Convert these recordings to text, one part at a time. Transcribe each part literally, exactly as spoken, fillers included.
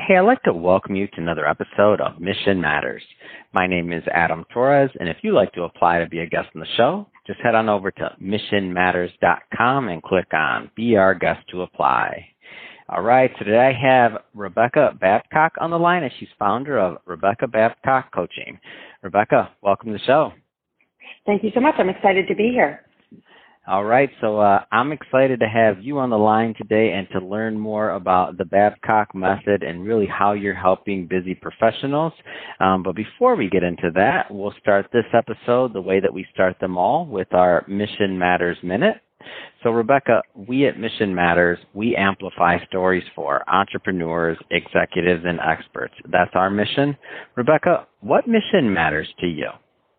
Hey, I'd like to welcome you to another episode of Mission Matters. My name is Adam Torres, and if you'd like to apply to be a guest on the show, just head on over to mission matters dot com and click on Be Our Guest to apply. All right, so today I have Rebecca Babcock on the line, and she's founder of Rebecca Babcock Coaching. Rebecca, welcome to the show. Thank you so much. I'm excited to be here. All right, so uh, I'm excited to have you on the line today and to learn more about the Babcock method and really how you're helping busy professionals. Um, but before we get into that, we'll start this episode the way that we start them all with our Mission Matters Minute. So, Rebecca, we at Mission Matters, we amplify stories for entrepreneurs, executives, and experts. That's our mission. Rebecca, what mission matters to you?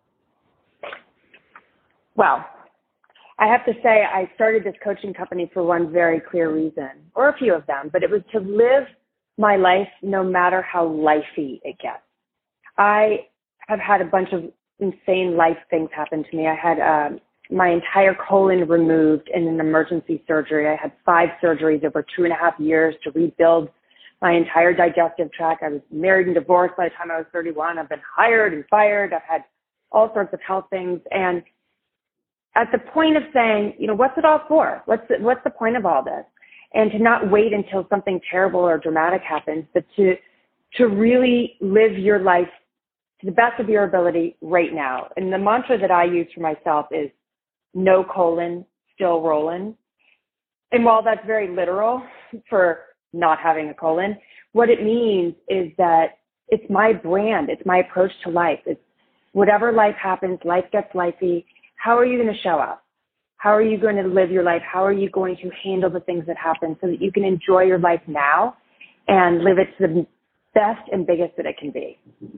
Well, I have to say I started this coaching company for one very clear reason, or a few of them, but it was to live my life no matter how lifey it gets. I have had a bunch of insane life things happen to me. I had um, my entire colon removed in an emergency surgery. I had five surgeries over two and a half years to rebuild my entire digestive tract. I was married and divorced by the time I was thirty-one. I've been hired and fired. I've had all sorts of health things. And at the point of saying, you know, what's it all for? What's the, what's the point of all this? And to not wait until something terrible or dramatic happens, but to to really live your life to the best of your ability right now. And the mantra that I use for myself is no colon, still rolling. And while that's very literal for not having a colon, what it means is that it's my brand. It's my approach to life. It's whatever life happens, life gets lifey. How are you going to show up? How are you going to live your life? How are you going to handle the things that happen so that you can enjoy your life now and live it to the best and biggest that it can be?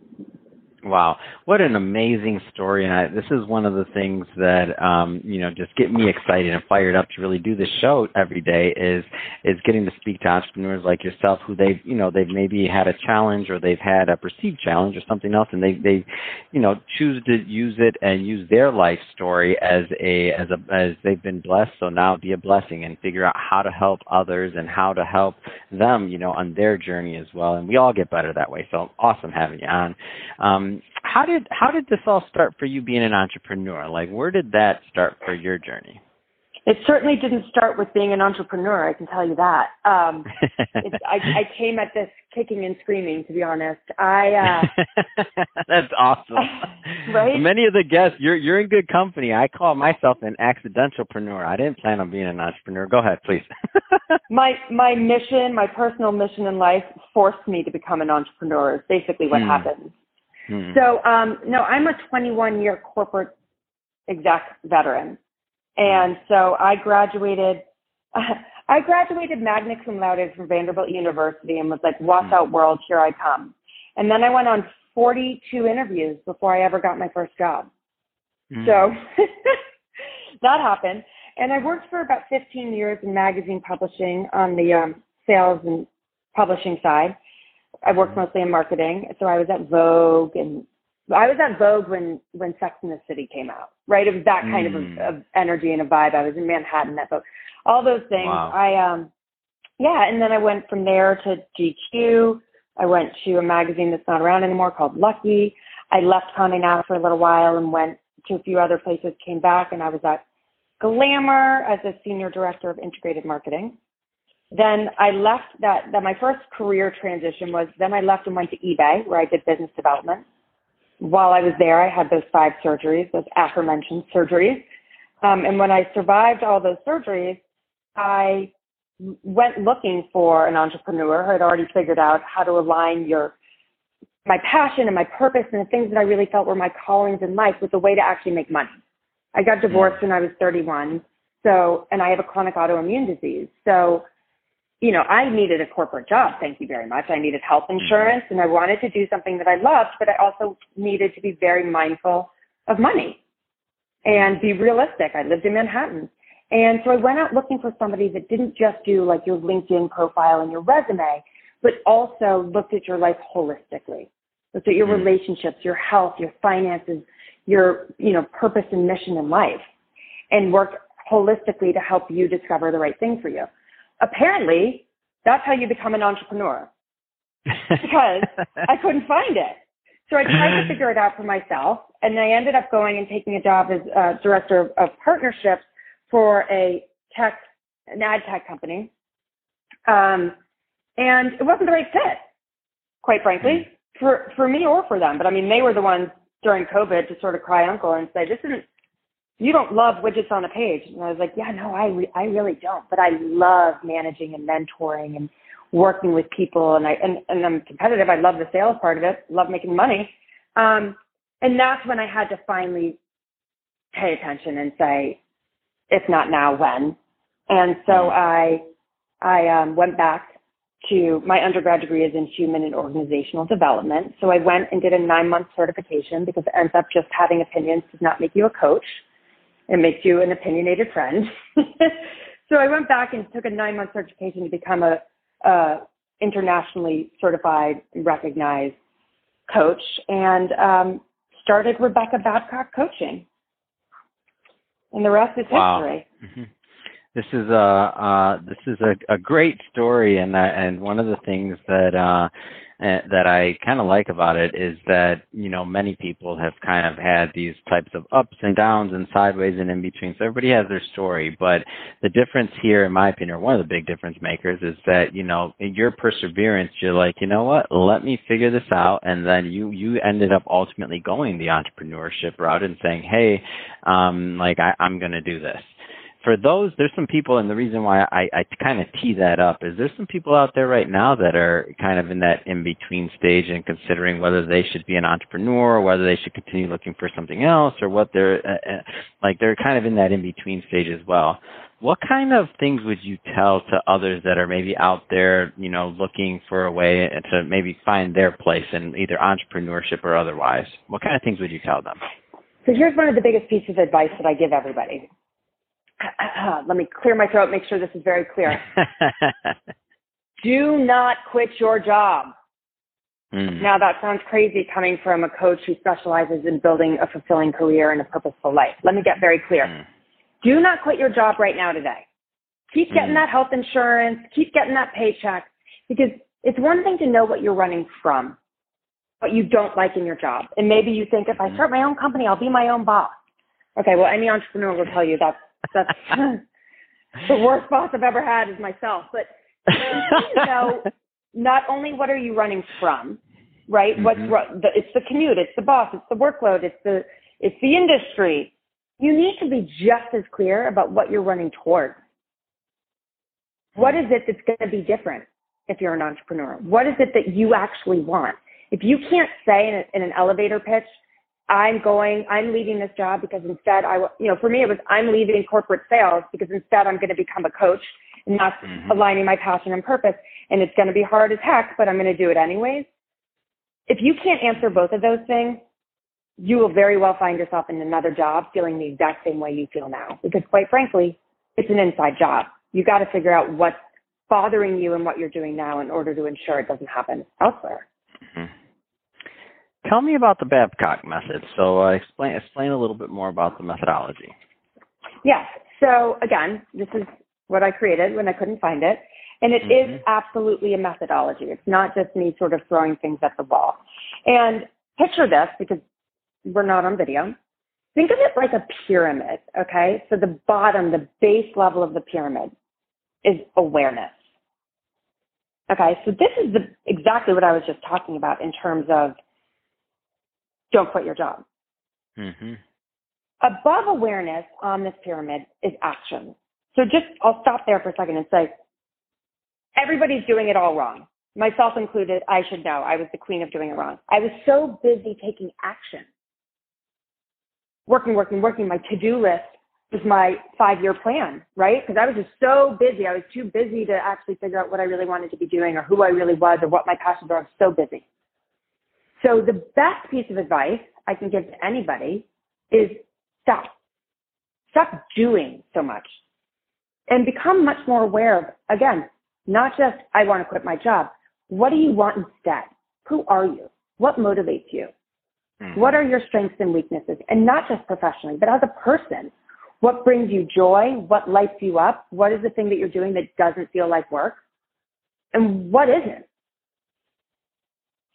Wow, what an amazing story. And I, this is one of the things that, um, you know, just get me excited and fired up to really do this show every day is is getting to speak to entrepreneurs like yourself who they've, you know, they've maybe had a challenge or they've had a perceived challenge or something else, and they, they you know, choose to use it and use their life story as a, as a, as they've been blessed. So now be a blessing and figure out how to help others and how to help them, you know, on their journey as well. And we all get better that way. So awesome having you on. Um, How did how did this all start for you being an entrepreneur? Like, where did that start for your journey? It certainly didn't start with being an entrepreneur, I can tell you that. Um, it's, I, I came at this kicking and screaming, to be honest. I uh, That's awesome. Right? Many of the guests, you're you're in good company. I call myself an accidentalpreneur. I didn't plan on being an entrepreneur. Go ahead, please. my my mission, my personal mission in life forced me to become an entrepreneur, is basically what hmm. happened. Hmm. So, um, no, I'm a twenty-one-year corporate exec veteran. And so I graduated, I graduated magna cum laude from Vanderbilt University and was like, watch out world, here I come. And then I went on forty-two interviews before I ever got my first job. Hmm. So that happened. And I worked for about fifteen years in magazine publishing on the um, sales and publishing side. I worked mostly in marketing, so I was at Vogue, and I was at Vogue when, when Sex and the City came out, right? It was that kind mm. of, of energy and a vibe. I was in Manhattan at Vogue. All those things. Wow. I, um, yeah, and then I went from there to G Q. I went to a magazine that's not around anymore called Lucky. I left Condé Nast for a little while and went to a few other places, came back, and I was at Glamour as a senior director of integrated marketing. Then I left that, that my first career transition was, then I left and went to eBay where I did business development. While I was there, I had those five surgeries, those aforementioned surgeries. Um, and when I survived all those surgeries, I went looking for an entrepreneur who had already figured out how to align your, my passion and my purpose and the things that I really felt were my callings in life with a way to actually make money. I got divorced when I was thirty-one. So, and I have a chronic autoimmune disease. So, you know, I needed a corporate job. Thank you very much. I needed health insurance and I wanted to do something that I loved, but I also needed to be very mindful of money and be realistic. I lived in Manhattan. And so I went out looking for somebody that didn't just do like your LinkedIn profile and your resume, but also looked at your life holistically, looked at your mm-hmm. relationships, your health, your finances, your, you know, purpose and mission in life, and worked holistically to help you discover the right thing for you. Apparently, that's how you become an entrepreneur. because I couldn't find it. So I tried to figure it out for myself, and I ended up going and taking a job as uh, director of, of partnerships for a tech, an ad tech company. Um, and it wasn't the right fit, quite frankly, for, for me or for them. But I mean, they were the ones during COVID to sort of cry uncle and say, this isn't, you don't love widgets on a page. And I was like, yeah, no, I, re- I really don't. But I love managing and mentoring and working with people. And I, and, and I'm competitive. I love the sales part of it. Love making money. Um, and that's when I had to finally pay attention and say, if not now, when? And so I, I um, went back to, my undergrad degree is in human and organizational development. So I went and did a nine-month certification because it ends up just having opinions does not make you a coach. It makes you an opinionated friend. So I went back and took a nine-month certification to become a, a internationally certified and recognized coach, and um, started Rebecca Babcock Coaching. And the rest is wow. history. Mm-hmm. This is a uh, this is a, a great story, and that, and one of the things that uh, that I kind of like about it is that, you know, many people have kind of had these types of ups and downs and sideways and in between. So everybody has their story, but the difference here, in my opinion, or one of the big difference makers, is that, you know, in your perseverance, you're like, you know what, let me figure this out, and then you you ended up ultimately going the entrepreneurship route and saying, hey, um, like I, I'm going to do this. For those, there's some people, and the reason why I, I kind of tee that up is there's some people out there right now that are kind of in that in-between stage and considering whether they should be an entrepreneur or whether they should continue looking for something else, or what they're, uh, like they're kind of in that in-between stage as well. What kind of things would you tell to others that are maybe out there, you know, looking for a way to maybe find their place in either entrepreneurship or otherwise? What kind of things would you tell them? So here's one of the biggest pieces of advice that I give everybody. Let me clear my throat, make sure this is very clear. Do not quit your job. Mm. Now, that sounds crazy coming from a coach who specializes in building a fulfilling career and a purposeful life. Let me get very clear. Mm. Do not quit your job right now today. Keep getting mm. that health insurance. Keep getting that paycheck, because it's one thing to know what you're running from, what you don't like in your job. And maybe you think, if I start my own company, I'll be my own boss. Okay, well, any entrepreneur will tell you that's That's the worst boss I've ever had is myself. But, you know, not only what are you running from, right? Mm-hmm. What's the, it's the commute, it's the boss, it's the workload, it's the it's the industry. You need to be just as clear about what you're running towards. What is it that's going to be different if you're an entrepreneur? What is it that you actually want? If you can't say in, a, in an elevator pitch, I'm going, I'm leaving this job because instead I, you know, for me it was, I'm leaving corporate sales because instead I'm going to become a coach, and that's mm-hmm. aligning my passion and purpose. And it's going to be hard as heck, but I'm going to do it anyways. If you can't answer both of those things, you will very well find yourself in another job feeling the exact same way you feel now. Because quite frankly, it's an inside job. You got to figure out what's bothering you and what you're doing now in order to ensure it doesn't happen elsewhere. Mm-hmm. Tell me about the Babcock method. So uh, explain explain a little bit more about the methodology. Yes. So again, this is what I created when I couldn't find it. And it mm-hmm. is absolutely a methodology. It's not just me sort of throwing things at the wall. And picture this, because we're not on video. Think of it like a pyramid, okay? So the bottom, the base level of the pyramid is awareness. Okay, so this is the, exactly what I was just talking about in terms of don't quit your job. Mm-hmm. Above awareness on this pyramid is action. So just, I'll stop there for a second and say, everybody's doing it all wrong. Myself included, I should know. I was the queen of doing it wrong. I was so busy taking action. Working, working, working. My to-do list was my five-year plan, right? Because I was just so busy. I was too busy to actually figure out what I really wanted to be doing or who I really was or what my passions were. I was so busy. So the best piece of advice I can give to anybody is stop. Stop doing so much and become much more aware of, again, not just I want to quit my job. What do you want instead? Who are you? What motivates you? Mm-hmm. What are your strengths and weaknesses? And not just professionally, but as a person. What brings you joy? What lights you up? What is the thing that you're doing that doesn't feel like work? And what isn't?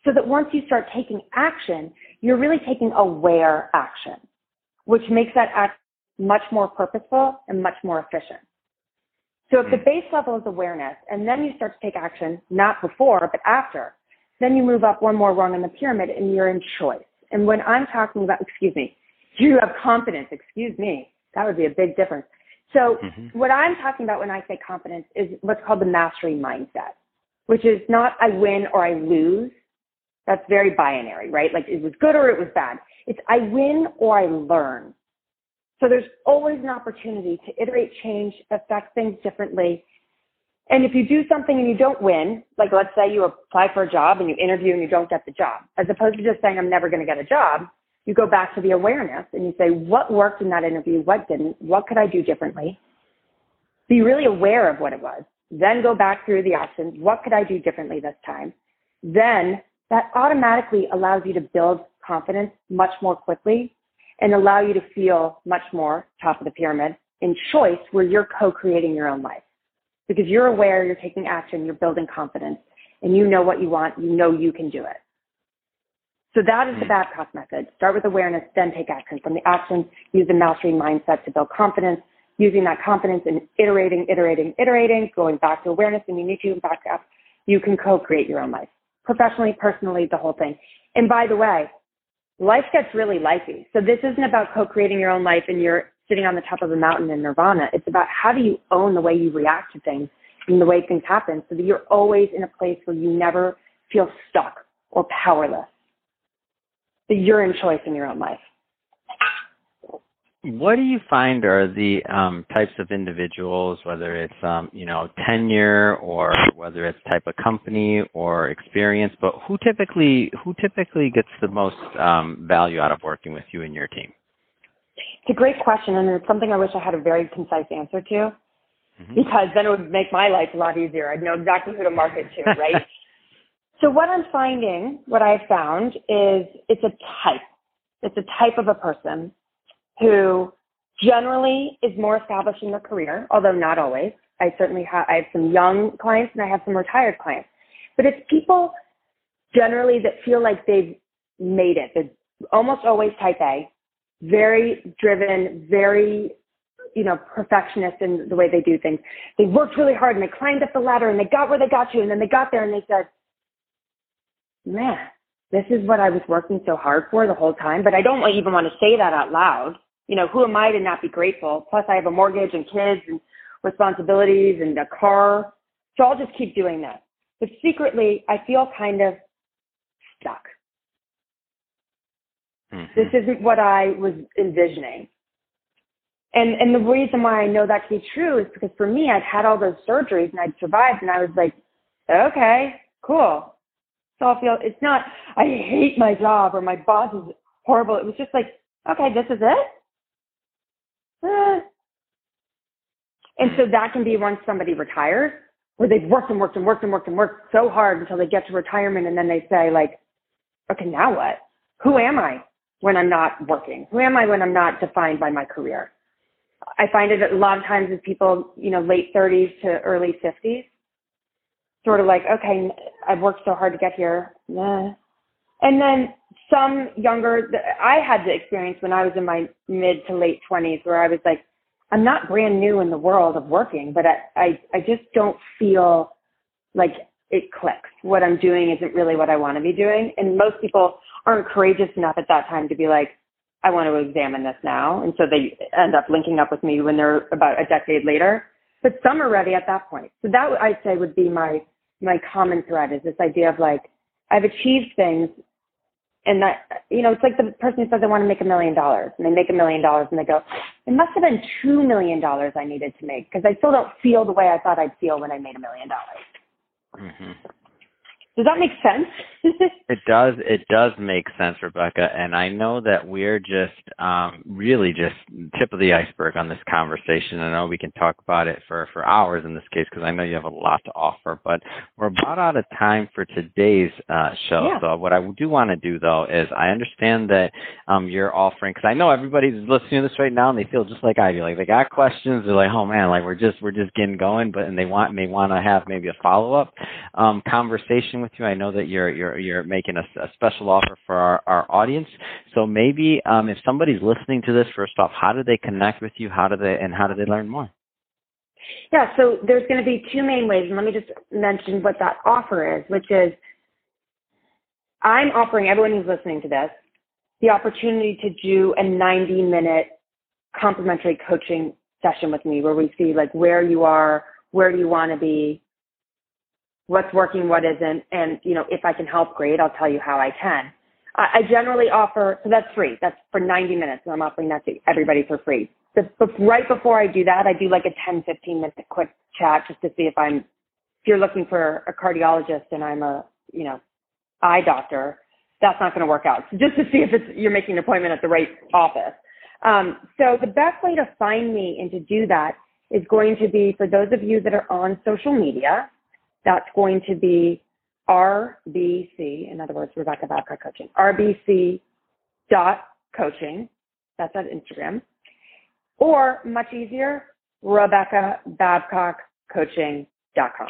so that once you start taking action, you're really taking aware action, which makes that act much more purposeful and much more efficient. So if the base level is awareness, and then you start to take action, not before, but after, then you move up one more rung in the pyramid and you're in choice. And when I'm talking about, excuse me, you have confidence, excuse me, that would be a big difference. So mm-hmm. what I'm talking about when I say confidence is what's called the mastery mindset, which is not I win or I lose. That's very binary, right? Like it was good or it was bad. It's I win or I learn. So there's always an opportunity to iterate, change, affect things differently. And if you do something and you don't win, like let's say you apply for a job and you interview and you don't get the job, as opposed to just saying I'm never going to get a job, you go back to the awareness and you say, what worked in that interview? What didn't? What could I do differently? Be really aware of what it was. Then go back through the options. What could I do differently this time? Then that automatically allows you to build confidence much more quickly and allow you to feel much more top of the pyramid in choice where you're co-creating your own life. Because you're aware, you're taking action, you're building confidence, and you know what you want, you know you can do it. So that is the Babcock method. Start with awareness, then take action. From the action, use the mastery mindset to build confidence, using that confidence and iterating, iterating, iterating, going back to awareness, and you need to back up. You can co-create your own life. Professionally, personally, the whole thing. And by the way, life gets really lifey. So this isn't about co-creating your own life and you're sitting on the top of a mountain in nirvana. It's about how do you own the way you react to things and the way things happen so that you're always in a place where you never feel stuck or powerless, that you're in choice in your own life. What do you find are the um, types of individuals, whether it's, um, you know, tenure or whether it's type of company or experience, but who typically who typically gets the most um, value out of working with you and your team? It's a great question, and it's something I wish I had a very concise answer to, mm-hmm. because then it would make my life a lot easier. I'd know exactly who to market to, right? So what I'm finding, what I've found is it's a type. It's a type of a person who generally is more established in their career, although not always. I certainly have, I have some young clients and I have some retired clients. But it's people generally that feel like they've made it. They're almost always type A, very driven, very, you know, perfectionist in the way they do things. They worked really hard and they climbed up the ladder and they got where they got to, and then they got there and they said, man, this is what I was working so hard for the whole time, but I don't even want to say that out loud. You know, who am I to not be grateful? Plus I have a mortgage and kids and responsibilities and a car. So I'll just keep doing that. But secretly, I feel kind of stuck. Mm-hmm. This isn't what I was envisioning. And and the reason why I know that to be true is because for me, I'd had all those surgeries and I'd survived and I was like, okay, cool. So I feel it's not, I hate my job or my boss is horrible. It was just like, okay, this is it. Uh. And so that can be once somebody retires, where they've worked and worked and worked and worked and worked so hard until they get to retirement, and then they say, like, okay, now what? Who am I when I'm not working? Who am I when I'm not defined by my career? I find it a lot of times as people, you know, late thirties to early fifties, sort of like, okay, I've worked so hard to get here. Nah. And then some younger, I had the experience when I was in my mid to late twenties where I was like, I'm not brand new in the world of working, but I, I, I just don't feel like it clicks. What I'm doing isn't really what I want to be doing. And most people aren't courageous enough at that time to be like, I want to examine this now. And so they end up linking up with me when they're about a decade later. But some are ready at that point. So that I'd say would be my, my common thread is this idea of like, I've achieved things. And that, you know, it's like the person who says they want to make a million dollars and they make a million dollars and they go, it must have been two million dollars I needed to make because I still don't feel the way I thought I'd feel when I made a million dollars. Mm-hmm. Does that make sense? It does. It does make sense, Rebecca. And I know that we're just um, really just tip of the iceberg on this conversation. I know we can talk about it for, for hours in this case because I know you have a lot to offer. But we're about out of time for today's uh, show. Yeah. So what I do want to do, though, is I understand that um, you're offering, because I know everybody's listening to this right now and they feel just like I do. Like they got questions. They're like, oh, man, like we're just we're just getting going. But and they want may want to have maybe a follow-up um, conversation with you. I know that you're you're you're you're making a, a special offer for our, our audience. So maybe um, if somebody's listening to this, first off, how do they connect with you? How do they and how do they learn more? Yeah, so there's going to be two main ways, and let me just mention what that offer is, which is I'm offering everyone who's listening to this the opportunity to do a ninety minute complimentary coaching session with me where we see like where you are, where do you want to be, what's working, what isn't, and you know, if I can help, great, I'll tell you how I can. I generally offer, so that's free. That's for ninety minutes, and I'm offering that to everybody for free. The, but right before I do that, I do like a ten, fifteen minute quick chat just to see if I'm, if you're looking for a cardiologist and I'm a, you know, eye doctor, that's not going to work out. So just to see if it's, you're making an appointment at the right office. Um, so the best way to find me and to do that is going to be, for those of you that are on social media, that's going to be R B C, in other words, Rebecca Babcock Coaching, R B C dot coaching, that's at Instagram, or much easier, Rebecca Babcock Coaching dot com.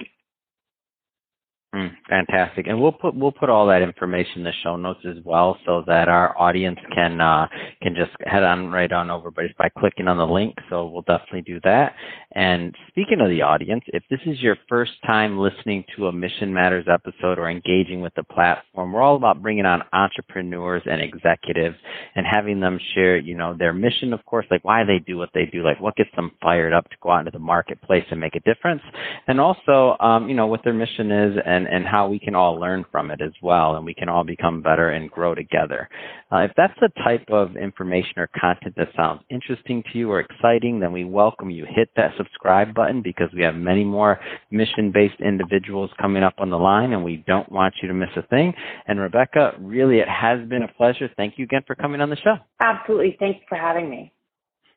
Mm, fantastic, and we'll put we'll put all that information in the show notes as well, so that our audience can uh, can just head on right on over by by clicking on the link. So we'll definitely do that. And speaking of the audience, if this is your first time listening to a Mission Matters episode or engaging with the platform, we're all about bringing on entrepreneurs and executives and having them share, you know, their mission, of course, like why they do what they do, like what gets them fired up to go out into the marketplace and make a difference, and also, um, you know, what their mission is and and how we can all learn from it as well, and we can all become better and grow together. Uh, if that's the type of information or content that sounds interesting to you or exciting, then we welcome you. Hit that subscribe button, because we have many more mission-based individuals coming up on the line, and we don't want you to miss a thing. And Rebecca, really, it has been a pleasure. Thank you again for coming on the show. Absolutely. Thanks for having me.